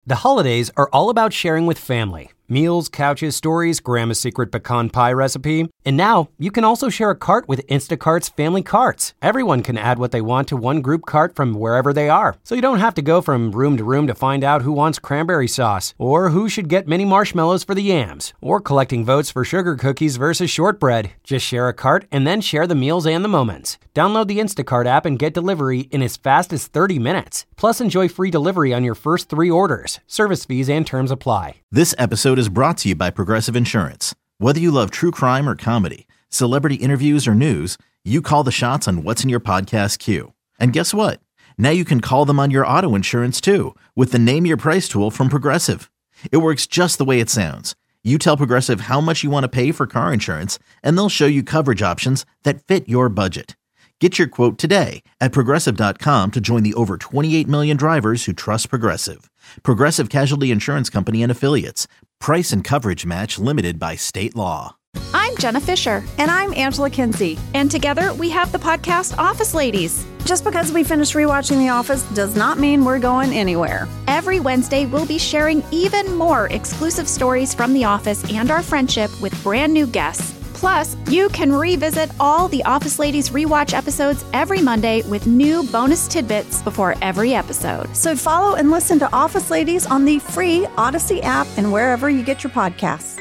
The holidays are all about sharing with family. Meals, couches, stories, Grandma's secret pecan pie recipe. And now, you can also share a cart with Instacart's Family Carts. Everyone can add what they want to one group cart from wherever they are. So you don't have to go from room to find out who wants cranberry sauce, or who should get mini marshmallows for the yams, or collecting votes for sugar cookies versus shortbread. Just share a cart and then share the meals and the moments. Download the Instacart app and get delivery in as fast as 30 minutes. Plus, enjoy free delivery on your first 3 orders. Service fees and terms apply. This episode is brought to you by Progressive Insurance. Whether you love true crime or comedy, celebrity interviews or news, you call the shots on what's in your podcast queue. And guess what? Now you can call them on your auto insurance too with the Name Your Price tool from Progressive. It works just the way it sounds. You tell Progressive how much you want to pay for car insurance, and they'll show you coverage options that fit your budget. Get your quote today at Progressive.com to join the over 28 million drivers who trust Progressive. Progressive Casualty Insurance Company and Affiliates. Price and coverage match limited by state law. I'm Jenna Fisher. And I'm Angela Kinsey. And together we have the podcast Office Ladies. Just because we finished rewatching The Office does not mean we're going anywhere. Every Wednesday, we'll be sharing even more exclusive stories from The Office and our friendship with brand new guests. Plus, you can revisit all the Office Ladies rewatch episodes every Monday with new bonus tidbits before every episode. So follow and listen to Office Ladies on the free Odyssey app and wherever you get your podcasts.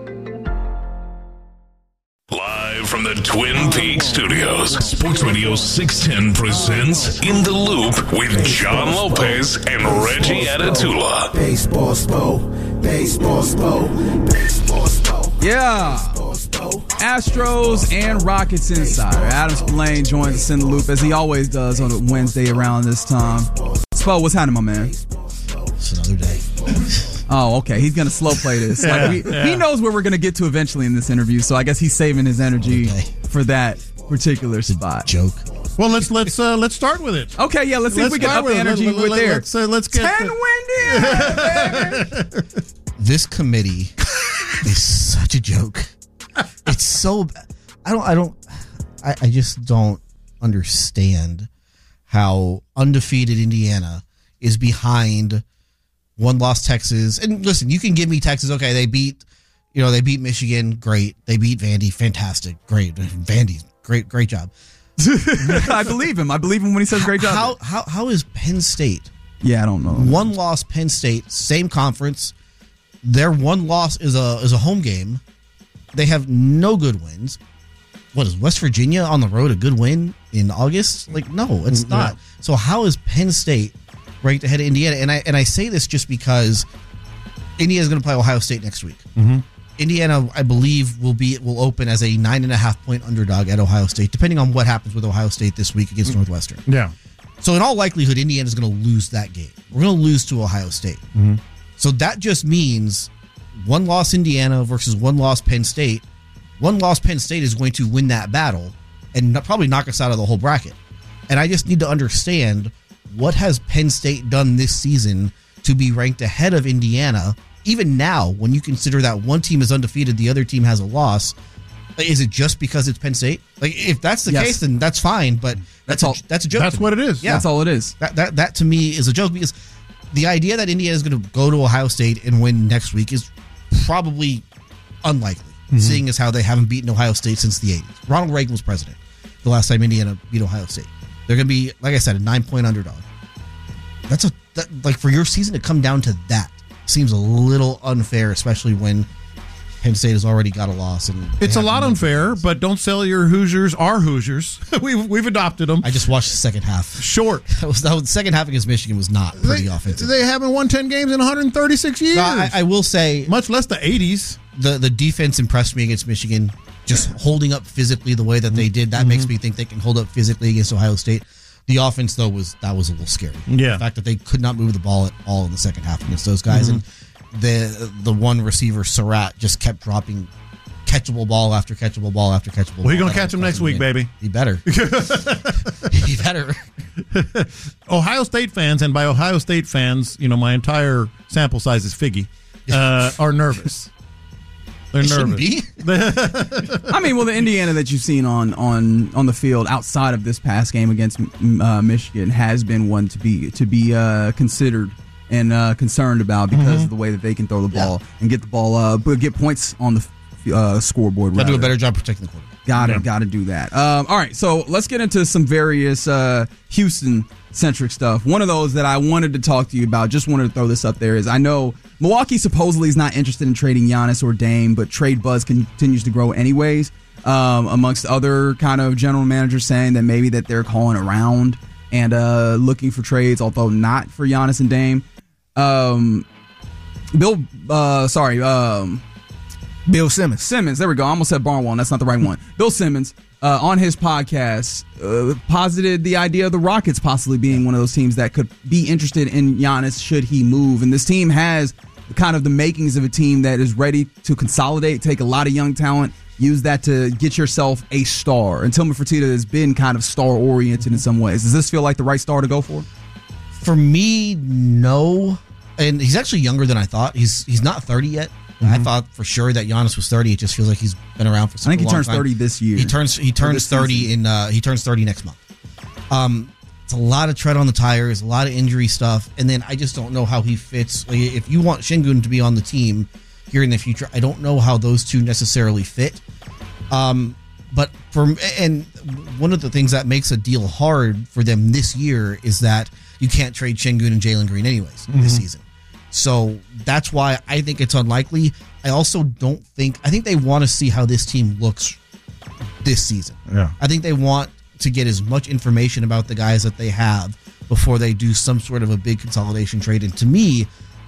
Live from the Twin Peaks studios, Sports Radio 610 presents In the Loop with John Lopez and Reggie Atatula. Baseball Spo, Baseball Spo, Baseball Spo. Yeah. Astros and Rockets insider Adam Spillane joins us in the loop as he always does on a Wednesday around this time. Spo, what's happening, my man? It's another day. Oh, okay. He's going to slow play this. He knows where we're going to get to eventually in this interview, so I guess he's saving his energy for that particular spot. Joke. Well, let's start with it. Okay, yeah. Let's see if we can up the energy with there. Let's get 10 Windy, baby. This committee is such a joke. It's so I just don't understand how undefeated Indiana is behind one-loss Texas. And listen, you can give me Texas. Okay, they beat Michigan. Great. They beat Vandy. Fantastic. Great. Vandy. Great job. I believe him. I believe him when he says great job. How is Penn State? Yeah, I don't know. One loss, Penn State, same conference. Their one loss is a home game. They have no good wins. What is West Virginia on the road a good win in August? Like, no, it's not. So how is Penn State ranked ahead of Indiana? And I say this just because Indiana's going to play Ohio State next week. Mm-hmm. Indiana, I believe, will open as a 9.5-point underdog at Ohio State, depending on what happens with Ohio State this week against Northwestern. Yeah. So in all likelihood, Indiana's going to lose that game. We're going to lose to Ohio State. Mm-hmm. So that just means one loss Indiana versus one loss Penn State. One loss Penn State is going to win that battle and probably knock us out of the whole bracket. And I just need to understand, what has Penn State done this season to be ranked ahead of Indiana? Even now, when you consider that one team is undefeated, the other team has a loss, is it just because it's Penn State? Like, if that's the case, then that's fine. But that's a joke. That's what it is. Yeah. That's all it is. That to me is a joke, because the idea that Indiana is going to go to Ohio State and win next week is probably unlikely, seeing as how they haven't beaten Ohio State since the 80s. Ronald Reagan was president the last time Indiana beat Ohio State. They're going to be, like I said, a 9-point underdog. For your season to come down to that seems a little unfair, especially when Penn State has already got a loss. And it's a lot unfair, but don't sell your Hoosiers our Hoosiers. We've adopted them. I just watched the second half. Short. The second half against Michigan was not pretty offensive. They haven't won 10 games in 136 years. No, I will say, much less the 80s. The defense impressed me against Michigan, just holding up physically the way that they did. That makes me think they can hold up physically against Ohio State. The offense, though, was a little scary. Yeah. The fact that they could not move the ball at all in the second half against those guys. And the one receiver, Surratt, just kept dropping catchable ball after catchable ball after catchable ball. Well, you're going to catch him next week, baby. He better. He better. Ohio State fans, and by Ohio State fans, my entire sample size is Figgy, are nervous. They're nervous. Be. I mean, well, the Indiana that you've seen on the field outside of this past game against Michigan has been one to be considered and concerned about because of the way that they can throw the ball and get the ball, but get points on the scoreboard. Got to do a better job protecting the quarterback. Got to do that. All right, so let's get into some various Houston-centric stuff. One of those that I wanted to talk to you about, just wanted to throw this up there, is I know Milwaukee supposedly is not interested in trading Giannis or Dame, but trade buzz continues to grow anyways, amongst other kind of general managers saying that maybe that they're calling around and looking for trades, although not for Giannis and Dame. Bill Simmons. There we go. I almost said Barnwell. That's not the right one. Bill Simmons, on his podcast, posited the idea of the Rockets possibly being one of those teams that could be interested in Giannis should he move. And this team has kind of the makings of a team that is ready to consolidate, take a lot of young talent, use that to get yourself a star. And Tillman Fertitta has been kind of star-oriented in some ways. Does this feel like the right star to go for? For me, no. And he's actually younger than I thought. He's not 30 yet. I thought for sure that Giannis was 30. It just feels like he's been around for such a long time. I think he turns 30 this year. He turns 30 he turns 30 next month. It's a lot of tread on the tires, a lot of injury stuff, and then I just don't know how he fits. Like, if you want Şengün to be on the team here in the future, I don't know how those two necessarily fit. But one of the things that makes a deal hard for them this year is that you can't trade Şengün and Jalen Green anyways this season. So that's why I think it's unlikely. I think they want to see how this team looks this season. Yeah. I think they want to get as much information about the guys that they have before they do some sort of a big consolidation trade. And to me,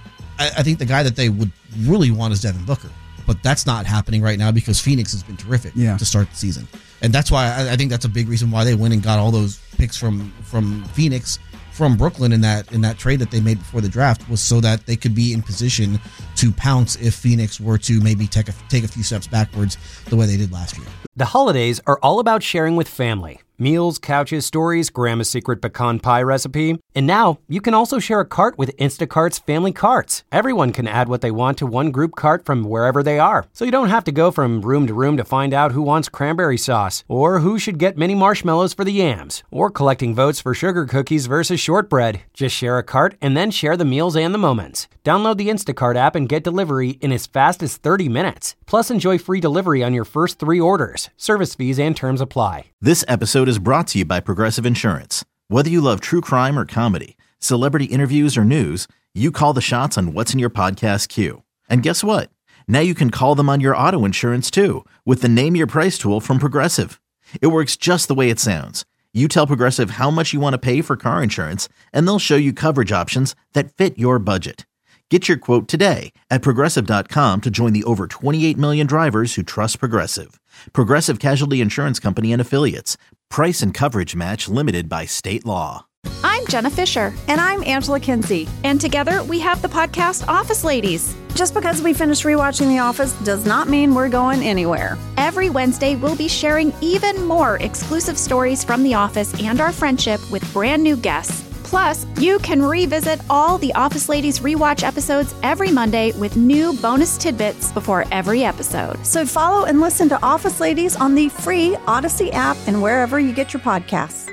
I think the guy that they would really want is Devin Booker. But that's not happening right now because Phoenix has been terrific to start the season. And that's why I think that's a big reason why they went and got all those picks from Phoenix, from Brooklyn in that trade that they made before the draft, was so that they could be in position to pounce if Phoenix were to maybe take a few steps backwards the way they did last year. The holidays are all about sharing with family. Meals, couches, stories, Grandma's secret pecan pie recipe. And now you can also share a cart with Instacart's family carts. Everyone can add what they want to one group cart from wherever they are. So you don't have to go from room to room to find out who wants cranberry sauce, or who should get mini marshmallows for the yams, or collecting votes for sugar cookies versus shortbread. Just share a cart and then share the meals and the moments. Download the Instacart app and get delivery in as fast as 30 minutes. Plus, enjoy free delivery on your first 3 orders. Service fees and terms apply. This episode is brought to you by Progressive Insurance. Whether you love true crime or comedy, celebrity interviews or news, you call the shots on what's in your podcast queue. And guess what? Now you can call them on your auto insurance too with the Name Your Price tool from Progressive. It works just the way it sounds. You tell Progressive how much you want to pay for car insurance, and they'll show you coverage options that fit your budget. Get your quote today at Progressive.com to join the over 28 million drivers who trust Progressive. Progressive Casualty Insurance Company and Affiliates. Price and coverage match limited by state law. I'm Jenna Fisher. And I'm Angela Kinsey. And together we have the podcast Office Ladies. Just because we finished rewatching The Office does not mean we're going anywhere. Every Wednesday, we'll be sharing even more exclusive stories from The Office and our friendship with brand new guests. Plus, you can revisit all the Office Ladies rewatch episodes every Monday with new bonus tidbits before every episode. So follow and listen to Office Ladies on the free Odyssey app and wherever you get your podcasts.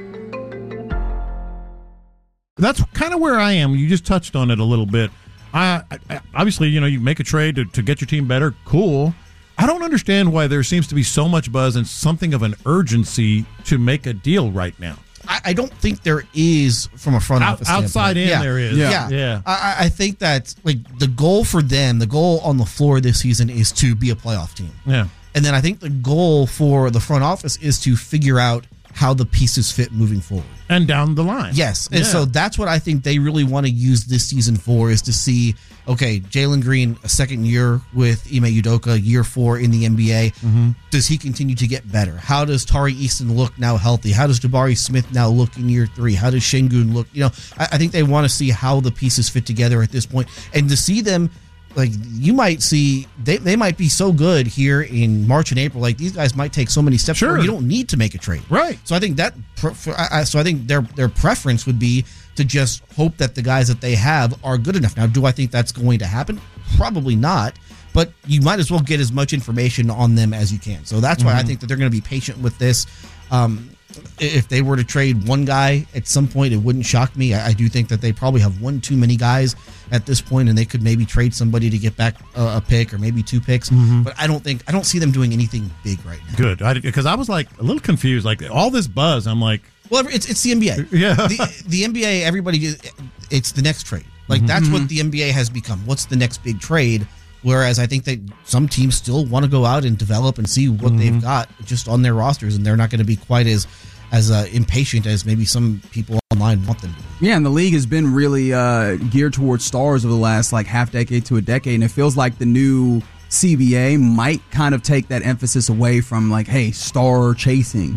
That's kind of where I am. You just touched on it a little bit. I obviously, you make a trade to get your team better. Cool. I don't understand why there seems to be so much buzz and something of an urgency to make a deal right now. I don't think there is from a front office outside standpoint. There is. Yeah. I think that the goal for them, the goal on the floor this season is to be a playoff team. Yeah. And then I think the goal for the front office is to figure out how the pieces fit moving forward. And down the line. Yes. And so that's what I think they really want to use this season for, is to see, okay, Jalen Green, a second year with Ime Udoka, year 4 in the NBA. Mm-hmm. Does he continue to get better? How does Tari Easton look now healthy? How does Jabari Smith now look in year 3? How does Şengün look? I think they want to see how the pieces fit together at this point. And to see them, like, you might see, they might be so good here in March and April. Like, these guys might take so many steps where you don't need to make a trade. Right. So I think I think their preference would be to just hope that the guys that they have are good enough. Now, do I think that's going to happen? Probably not. But you might as well get as much information on them as you can. So that's why I think that they're going to be patient with this. If they were to trade one guy at some point, it wouldn't shock me. I do think that they probably have one too many guys at this point, and they could maybe trade somebody to get back a pick or maybe 2 picks. But I don't see them doing anything big right now. Good, because I was like a little confused. Like all this buzz, I'm like, well, it's the NBA. Yeah, the NBA. Everybody, it's the next trade. Like that's what the NBA has become. What's the next big trade? Whereas I think that some teams still want to go out and develop and see what they've got just on their rosters, and they're not going to be quite as impatient as maybe some people online want them to be. Yeah, and the league has been really geared towards stars over the last half decade to a decade, and it feels like the new CBA might kind of take that emphasis away from hey, star chasing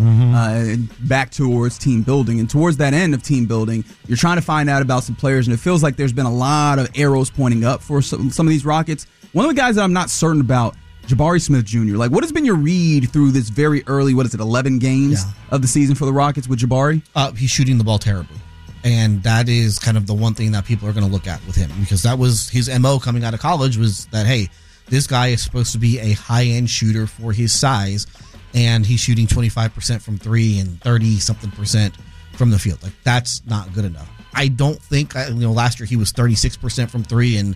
back towards team building. And towards that end of team building, you're trying to find out about some players, and it feels like there's been a lot of arrows pointing up for some of these Rockets. One of the guys that I'm not certain about, Jabari Smith Jr. What has been your read through this very early, 11 games of the season for the Rockets with Jabari? He's shooting the ball terribly. And that is kind of the one thing that people are going to look at with him, because that was his MO coming out of college, was that, hey, this guy is supposed to be a high-end shooter for his size, and he's shooting 25% from 3 and 30-something% from the field. That's not good enough. I don't think, last year he was 36% from 3 and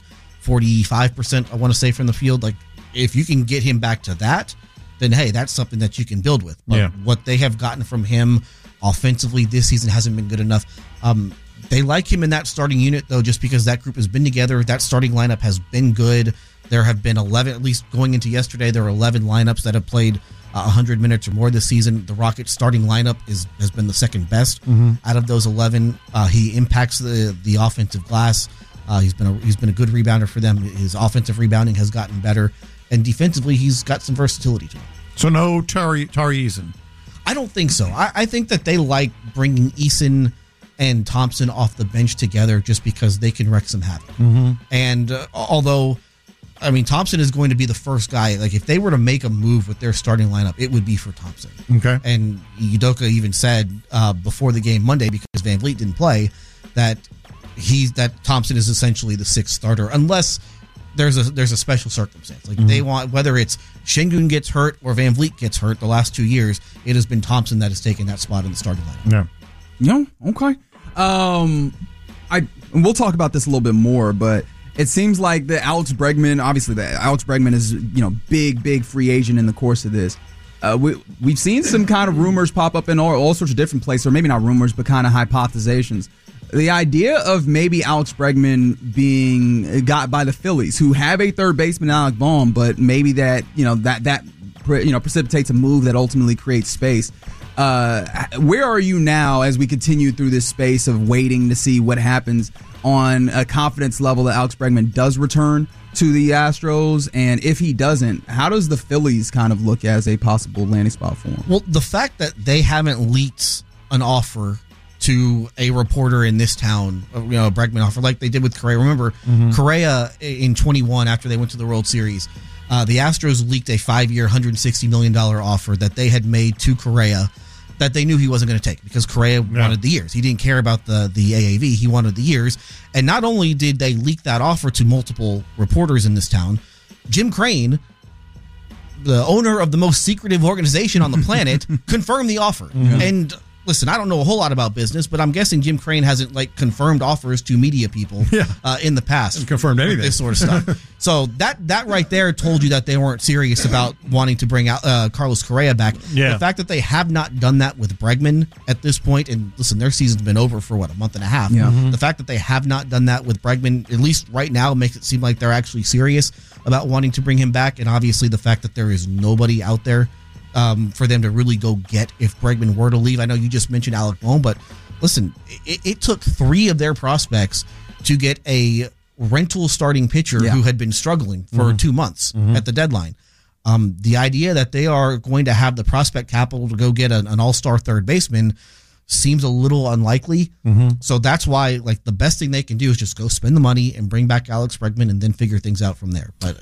45%, I want to say, from the field. If you can get him back to that, then, hey, that's something that you can build with. But what they have gotten from him offensively this season hasn't been good enough. They like him in that starting unit, though, just because that group has been together. That starting lineup has been good. There have been 11, at least going into yesterday, there were 11 lineups that have played 100 minutes or more this season. The Rockets starting lineup has been the second best out of those 11. He impacts the offensive glass. He's been a good rebounder for them. His offensive rebounding has gotten better, and defensively, he's got some versatility to him. So no Tari Eason? I don't think so. I think that they like bringing Eason and Thompson off the bench together just because they can wreak some havoc. And although, Thompson is going to be the first guy. If they were to make a move with their starting lineup, it would be for Thompson. Okay. And Udoka even said before the game Monday, because Van Vliet didn't play, that Thompson is essentially the 6th starter, unless there's a special circumstance. They want, whether it's Şengün gets hurt or Van Vliet gets hurt, the last 2 years, it has been Thompson that has taken that spot in the starting lineup. Yeah. Okay. We'll talk about this a little bit more, but it seems like Alex Bregman is, big free agent in the course of this. We've seen some kind of rumors pop up in all sorts of different places, or maybe not rumors, but kind of hypothesizations. The idea of maybe Alex Bregman being got by the Phillies, who have a third baseman, Alec Bohm, but maybe that precipitates a move that ultimately creates space. Where are you now as we continue through this space of waiting to see what happens on a confidence level that Alex Bregman does return to the Astros? And if he doesn't, how does the Phillies kind of look as a possible landing spot for him? Well, the fact that they haven't leaked an offer to a reporter in this town, a Bregman offer, like they did with Correa. Remember, Correa in 21, after they went to the World Series, the Astros leaked a 5-year, $160 million offer that they had made to Correa that they knew he wasn't going to take, because Correa wanted the years. He didn't care about the AAV. He wanted the years. And not only did they leak that offer to multiple reporters in this town, Jim Crane, the owner of the most secretive organization on the planet, confirmed the offer. And listen, I don't know a whole lot about business, but I'm guessing Jim Crane hasn't confirmed offers to media people in the past. Hasn't confirmed anything. This sort of stuff. So that right there told you that they weren't serious about wanting to bring out Carlos Correa back. Yeah. The fact that they have not done that with Bregman at this point, and listen, their season's been over for a month and a half. Yeah. The fact that they have not done that with Bregman, at least right now, makes it seem like they're actually serious about wanting to bring him back. And obviously the fact that there is nobody out there for them to really go get if Bregman were to leave. I know you just mentioned Alec Bohm, but listen, it took 3 of their prospects to get a rental starting pitcher who had been struggling for 2 months at the deadline. The idea that they are going to have the prospect capital to go get an all-star third baseman seems a little unlikely. So that's why the best thing they can do is just go spend the money and bring back Alex Bregman and then figure things out from there. But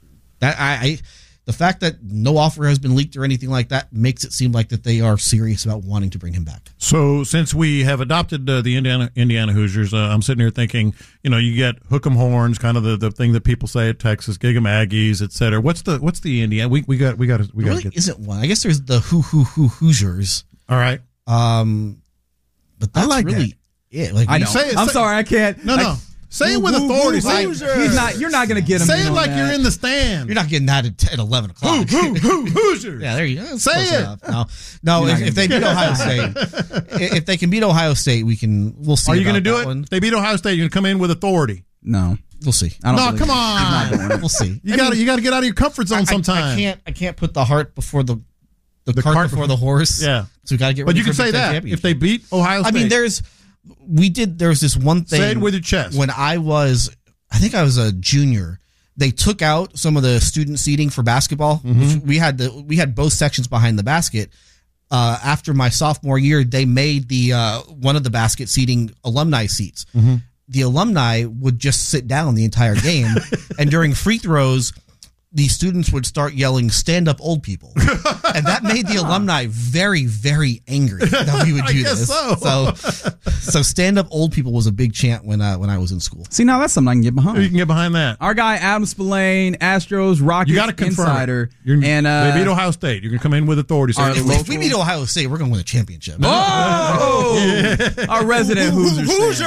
the fact that no offer has been leaked or anything like that makes it seem like that they are serious about wanting to bring him back. So since we have adopted the Indiana Hoosiers, I'm sitting here thinking, you get hook 'em horns, kind of the thing that people say at Texas, gig 'em Aggies, et cetera. What's the Indiana? We got There really isn't one. I guess there's the Hoosiers. All right. But that's like really it. Like I know. Say it, I'm say- sorry, I can't. No. Say it with authority. Say He's not. You're not going to get him. Say in it on like that. you're in the stand. You're not getting that at 11 o'clock. Hoosiers. Yeah, there you go. Say Close it. enough. No, if they beat Ohio State, if they can beat Ohio State, we'll see. Are you going to about do that it? one. If they beat Ohio State, you're going to come in with authority. No. We'll see. I don't No, believe come it. on. We'll see. You got to get out of your comfort zone sometime. I can't put the heart before the cart before the horse. Yeah. So we got to get. But ready you can for say Big Ten that championship. if they beat Ohio State. I mean, there's this one thing. Say it with your chest. When I think I was a junior, they took out some of the student seating for basketball. Which we had both sections behind the basket. After my sophomore year, they made the one of the basket seating alumni seats. The alumni would just sit down the entire game, and during free throws, the students would start yelling, "Stand up, old people," and that made the alumni very, very angry that we would do guess this. So stand up, old people was a big chant when I was in school. See, now that's something I can get behind. You can get behind that. Our guy Adam Spillane, Astros, Rockets You got to confirm insider, it. and they beat Ohio State. You're going to come in with authority. So If we beat Ohio State, we're going to win a championship. our resident Hoosiers.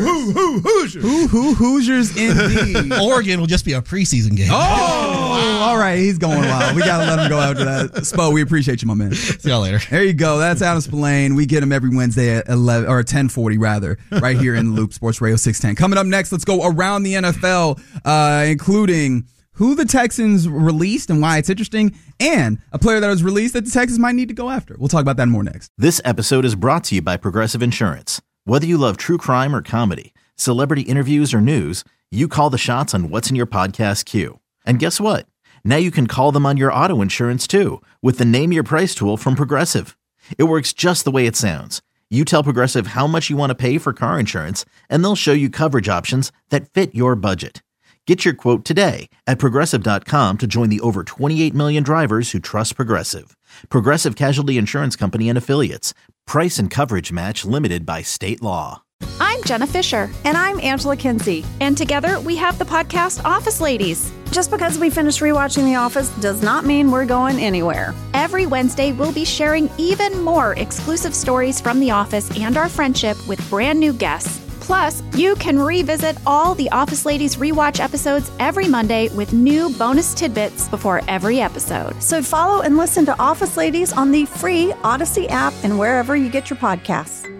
Hoosiers indeed. Oregon will just be a preseason game. All right, he's going wild. We got to let him go after that. Spo, we appreciate you, my man. See y'all later. There you go. That's Adam Spillane. We get him every Wednesday at 11 or 10:40 rather, right here in the Loop Sports Radio 610. Coming up next, let's go around the NFL, including who the Texans released and why it's interesting, and a player that was released that the Texans might need to go after. We'll talk about that and more next. This episode is brought to you by Progressive Insurance. Whether you love true crime or comedy, celebrity interviews or news, you call the shots on what's in your podcast queue. And guess what? Now you can call them on your auto insurance too with the Name Your Price tool from Progressive. It works just the way it sounds. You tell Progressive how much you want to pay for car insurance, and they'll show you coverage options that fit your budget. Get your quote today at Progressive.com to join the over 28 million drivers who trust Progressive. Progressive Casualty Insurance Company and Affiliates. Price and coverage match limited by state law. I'm Jenna Fisher. And I'm Angela Kinsey. And together we have the podcast Office Ladies. Just because we finished rewatching The Office does not mean we're going anywhere. Every Wednesday, we'll be sharing even more exclusive stories from The Office and our friendship with brand new guests. Plus, you can revisit all the Office Ladies rewatch episodes every Monday with new bonus tidbits before every episode. So follow and listen to Office Ladies on the free Odyssey app and wherever you get your podcasts.